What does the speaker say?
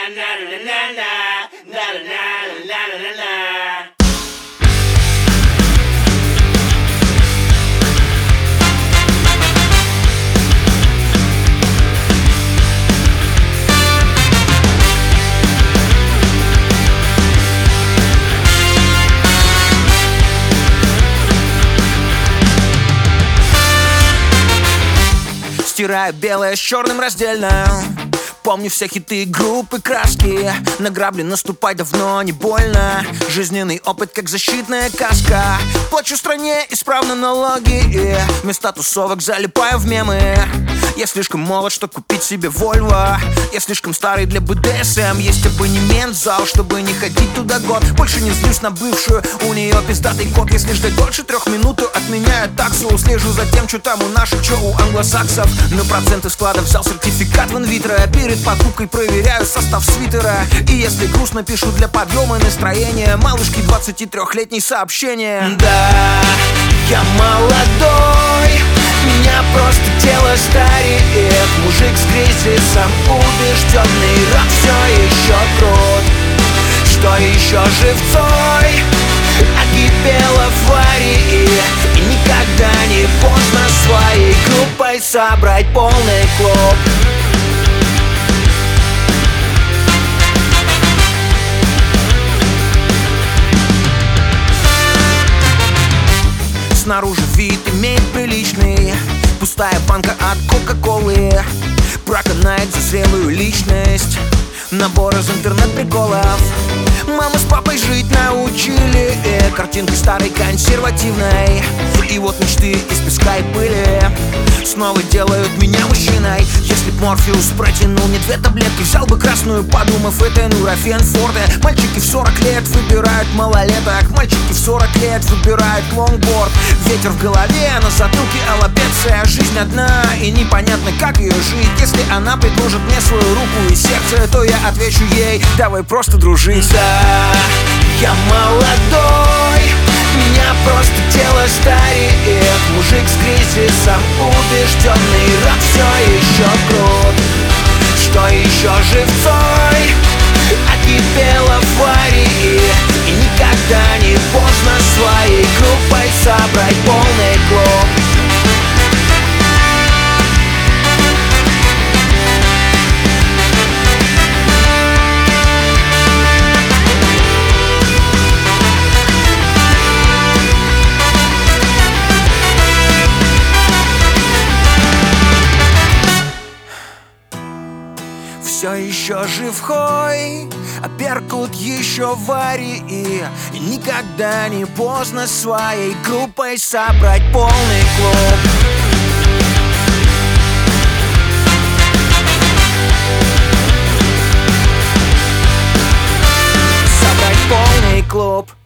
Стираю белое с черным раздельно. Помню все хиты группы краски. На грабли наступать давно не больно. Жизненный опыт как защитная каска. Плачу стране исправно налоги и вместо тусовок залипаю в мемы. Я слишком молод, чтоб купить себе Вольво. Я слишком старый для БДСМ. Есть абонемент в зал, чтобы не ходить туда год. Больше не злюсь на бывшую, у нее пиздатый код. Если ждать дольше 3 минут, то отменяю таксу. Слежу за тем, что там у наших, что у англосаксов. На проценты складов взял сертификат в инвитро. Перед покупкой проверяю состав свитера. И если грустно, пишу для подъема настроения малышки 23-летней сообщение. Да, я молодой, меня просто тело стареет. Мужик с кризисом убежденный, рад все еще крут. Что еще живцой окипело в аварии. И никогда не поздно своей группой собрать полный клуб. Снаружи вид имеет приличный. Пустая банка от Кока-Колы проканает за зрелую личность. Набор из интернет-приколов. Мама с папой жить научили. Картинкой старой консервативной. И вот мечты из песка и пыли снова делают меня мужчиной. Если б Морфеус протянул мне 2 таблетки, взял бы красную, подумав, это Нурофен Форте. Мальчики в 40 лет выбирают малолеток. Мальчики в 40 лет выбирают лонгборд. Ветер в голове, на затылке аллопеция. Жизнь одна и непонятно, как ее жить. Если она предложит мне свою руку и сердце, то я отвечу ей: давай просто дружить. Да, я молодой, меня просто тело стареет. Мужик с кризисом убежденный, рад все еще крут. Что еще живцой окипело в аварии. И никогда не поздно своей группой собрать полный клуб. Все еще жив Хой, а Беркут еще в аварии. И никогда не поздно своей группой собрать полный клуб. Собрать полный клуб.